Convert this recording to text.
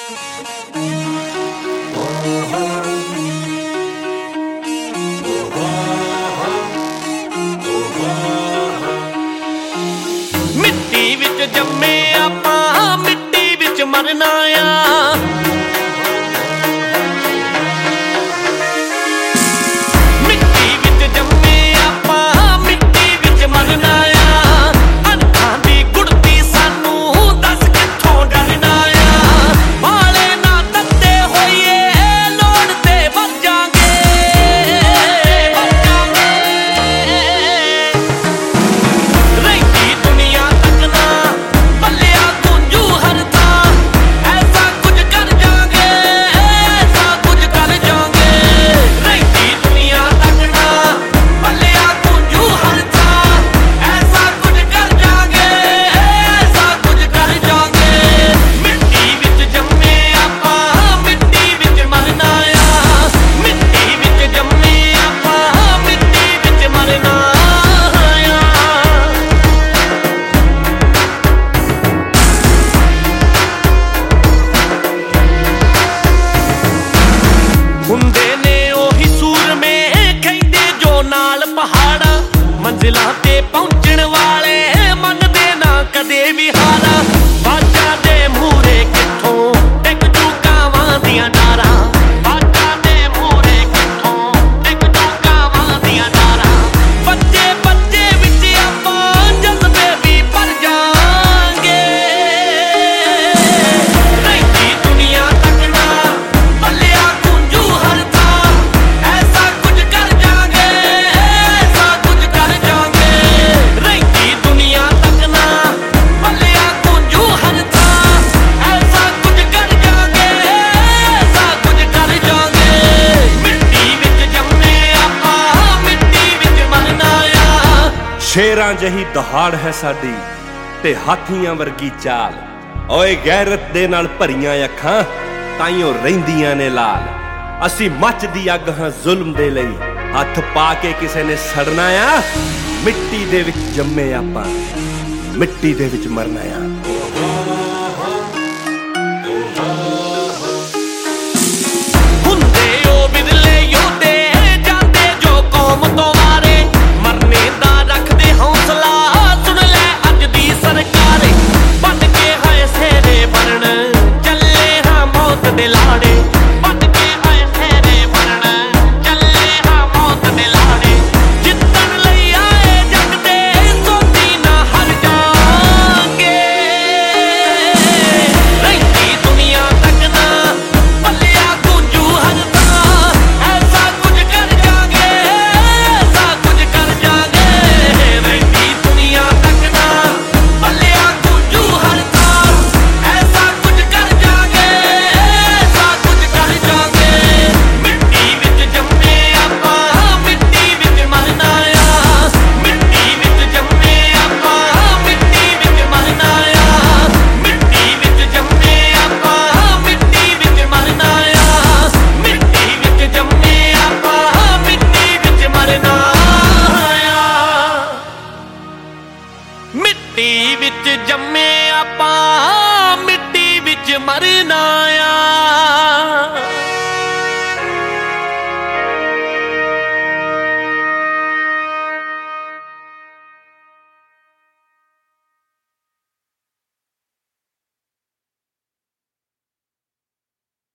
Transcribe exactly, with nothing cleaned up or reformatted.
मिट्टी विच जम्मे आपां मिट्टी विच मरना आ। मिट्टी विच जम्मे आपां मिट्टी विच मरना आ। अनखां दी गुड़ती सानू दस कित्थों डरना आ। वाले ना तत्ते होइए लोड़ ते मर जांगे मर जांगे। रहिंदी दुनिया तकना पल्लिया गूंजू हर थां। ऐसा कुछ कर जांगे ऐसा कुछ कर जांगे। रहिंदी दुनिया तकना पल्लिया गूंजू हर थां। ऐसा कुछ कर जांगे ऐसा कुछ कर जांगे। मिट्टी विच जम्मे आपां मिट्टी विच मरना आ। मिट्टी विच जम्मे आपां मिट्टी विच मरना आ। ਹੁੰਦੇ ਨੇ ਉਹੀ ਸੂਰਮੇ ਕਹਿੰਦੇ ਜੋ ਨਾਲ ਪਹਾੜਾ। ਮੰਜ਼ਿਲਾਂ ਤੇ ਪਹੁੰਚਣ ਵਾਲੇ ਮੰਨਦੇ ਨਾ ਕਦੇ ਵੀ ਹਾਰਾ। ਬਾਜਾਂ ਦੇ ਮੂਹਰੇ ਕਿੱਥੋਂ ਟਿਕ ਜੂ ਕਾਵਾਂ ਦੀਆਂ ਡਾਰਾਂ। ਬਾਜਾਂ ਦੇ ਮੂਹਰੇ ਕਿੱਥੋਂ ਟਿਕ ਜੂ ਕਾਵਾਂ ਦੀਆਂ ਡਾਰਾਂ। ਬੱਚੇ ਬੱਚੇ ਵਿੱਚ ਆਪਾਂ ਜਜ਼ਬੇ ਵੀ ਭਰ ਜਾਵਾਂਗੇ। ਰਹਿੰਦੀ ਦੁਨੀਆ ਤੱਕਣਾ ਪੱਲਿਆ ਗੂੰਜੂ ਹਰ ਥਾਂ। ਐਸਾ ਕੁਝ ਕਰ ਜਾਵਾਂਗੇ ਐਸਾ ਕੁਝ ਕਰ ਜਾਵਾਂਗੇ। ਰਹਿੰਦੀ ਦੁਨੀਆ ਤੱਕਣਾ ਪੱਲਿਆ ਗੂੰਜੂ ਹਰ ਥਾਂ। ਐਸਾ ਕੁਝ ਕਰ ਜਾਵਾਂਗੇ ਐਸਾ ਕੁਝ ਕਰ ਜਾਵਾਂਗੇ। ਮਿੱਟੀ ਵਿੱਚ ਜੰਮੇ ਆਪਾਂ ਮਿੱਟੀ ਵਿੱਚ ਮਰਨਾ ਆ। ਸ਼ੇਰਾਂ ਜਹੀ ਦਹਾੜ ਹੈ ਸਾਡੀ ਤੇ ਹਾਥੀਆਂ ਵਰਗੀ ਚਾਲ। ਓਏ ਗੈਰਤ ਦੇ ਨਾਲ ਭਰੀਆਂ ਅੱਖਾਂ ਤਾਈਓ ਰਹਿੰਦੀਆਂ ਨੇ ਲਾਲ। ਅਸੀਂ ਮੱਚਦੀ ਅੱਗ ਹਾਂ ਜ਼ੁਲਮ ਦੇ ਲਈ। ਹੱਥ ਪਾ ਕੇ ਕਿਸੇ ਨੇ ਸੜਨਾ ਆ। ਮਿੱਟੀ ਦੇ ਵਿੱਚ ਜੰਮੇ ਆਪਾਂ ਮਿੱਟੀ ਦੇ ਵਿੱਚ ਮਰਨਾ ਆ। ਹੁੰਦੇ ਉਹ ਬਿਰਲੇ ਯੋਧੇ ਜਾਂਦੇ ਜੋ ਕੌਮ ਤੋਂ ਵਾਰੇ। ਮਰਨੇ ਦਾ ਰੱਖਦੇ ਹੌਸਲਾ ਸੁਣ ਲੈ ਅੱਜ ਦੀ ਸਰਕਾਰੇ। ਬਣ ਕੇ ਹਾਏ ਸੇਰੇ ਬਣਨ ਚੱਲੇ ਹਾਂ ਮੌਤ ਦੇ ਲਾੜੇ। ਬਣ ਕੇ ਹਾਏ ਸੇਰੇ ਬਣਨ ਚੱਲੇ ਹਾਂ ਮੌਤ ਦੇ ਲਾੜੇ। ਜਿੱਤਣ ਲਈ ਆਏ ਜੱਗ ਦੇ ਸੋਚੀ ਨਾ ਹਰ ਜਾਵਾਂਗੇ। ਰਹਿੰਦੀ ਦੁਨੀਆ ਤੱਕਣਾ ਪੱਲਿਆ ਗੂੰਜੂ ਹਰ ਥਾਂ। ਐਸਾ ਕੁਝ ਕਰ ਜਾਵਾਂਗੇ ਐਸਾ ਕੁਝ ਕਰ ਜਾਵਾਂਗੇ। ਰਹਿੰਦੀ ਦੁਨੀਆ ਤੱਕਣਾ ਪੱਲਿਆ ਗੂੰਜੂ ਹਰ ਥਾਂ। ਐਸਾ ਕੁਝ ਕਰ ਜਾਵਾਂਗੇ ਐਸਾ ਕੁਝ ਕਰ ਜਾਵਾਂਗੇ। ਮਿੱਟੀ ਵਿੱਚ ਜੰਮੇ ਆਪਾਂ ਮਿੱਟੀ ਵਿੱਚ ਮਰਨਾ ਆ। ਮਿੱਟੀ ਵਿੱਚ ਜੰਮੇ ਆਪਾਂ ਮਿੱਟੀ ਵਿੱਚ ਮਰਨਾ ਆ। ਮਿੱਟੀ ਵਿੱਚ ਜੰਮੇ ਆਪਾਂ ਮਿੱਟੀ ਵਿੱਚ ਮਰਨਾ ਆ। ਮਿੱਟੀ ਵਿੱਚ ਜੰਮੇ ਆਪਾਂ ਮਿੱਟੀ ਵਿੱਚ ਮਰਨਾ ਆ। ਮਿੱਟੀ ਵਿੱਚ ਜੰਮੇ ਆਪਾਂ ਮਿੱਟੀ ਵਿੱਚ ਮਰਨਾ